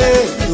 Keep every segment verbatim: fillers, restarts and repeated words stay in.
jeito.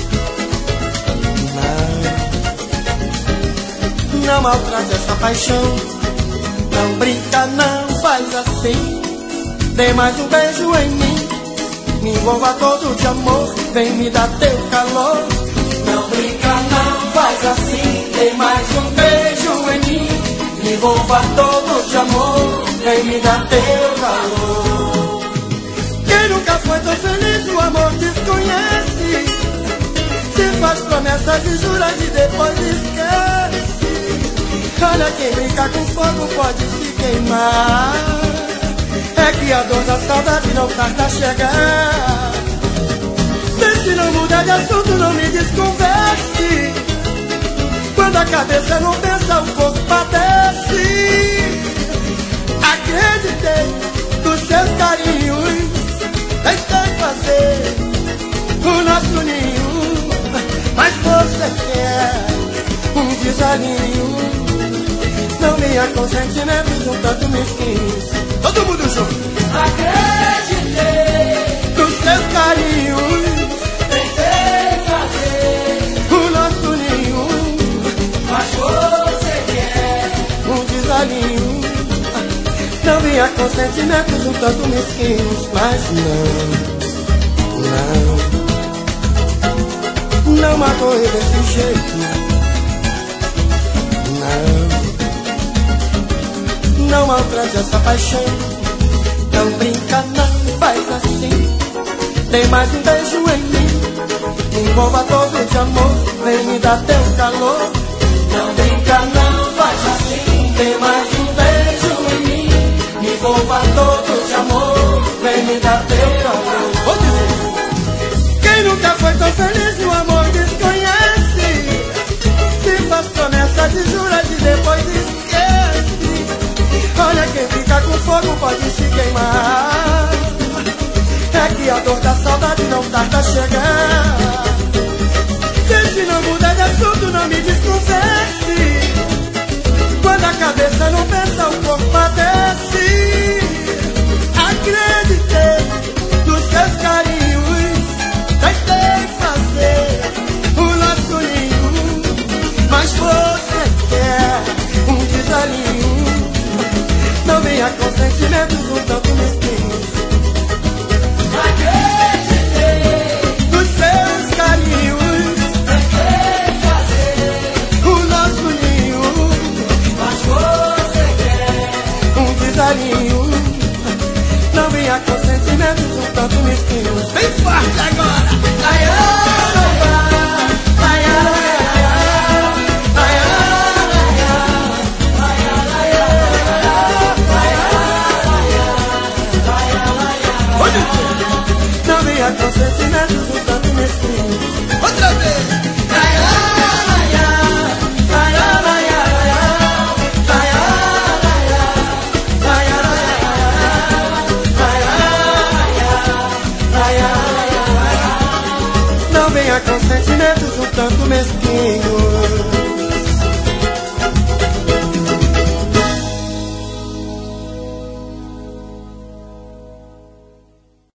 Não, não maltrate essa paixão. Não brinca, não faz assim. Dê mais um beijo em mim. Me envolva todo de amor. Vem me dar teu calor. Não brinca, não faz assim. Dê mais um beijo em mim. Me envolva todo de amor. Vem me dar teu calor. Quem nunca foi tão feliz, o amor desconhece. Se faz promessas e juras e depois esquece. Olha, quem brinca com fogo pode se queimar. É que a dor da saudade não tarda a chegar. Vê se não muda de assunto, não me desconverse. Quando a cabeça não pensa, o corpo padece. Acreditei nos seus carinhos. Tentei fazer o nosso ninho, mas você quer um desalinho. Não venha com sentimentos um tanto mesquinhos. Todo mundo junto. Acreditei nos seus carinhos. Tentei fazer o nosso ninho, mas você quer um desalinho. Não venha com sentimentos um tanto mesquinhos. Mas não, não, não magoe desse jeito. Não, não maltrate essa paixão. Não brinca, não faz assim. Dê mais um beijo em mim. Me envolva todo de amor. Vem me dar teu calor. Não brinca, não faz assim. Dê mais um beijo em mim. Me envolva todo de amor. Vem me dar teu calor. Vou dizer. Quem nunca foi tão feliz, o amor desconhece. Se faz promessas e juras e depois esquece. Olha, quem fica com fogo pode se queimar. É que a dor da saudade não tarda a chegar. Se não muda de assunto, não me desconverse. Quando a cabeça não pensa, o corpo padece. Acreditei nos seus carinhos. Tentei fazer o nosso ninho, mas você quer um desalinho. Não venha com sentimentos um tanto mesquinhos. Acreditei nos seus carinhos. Tentei fazer o nosso ninho, mas você quer um desalinho. Não venha com sentimentos um tanto mesquinhos. Bem forte agora. Ai, ai, ai, ai, ai, não venha com sentimentos um tanto mesquinhos. Outra vez. Ai, ai, ai, ai, ai, ai, não venha com sentimentos um tanto mesquinhos.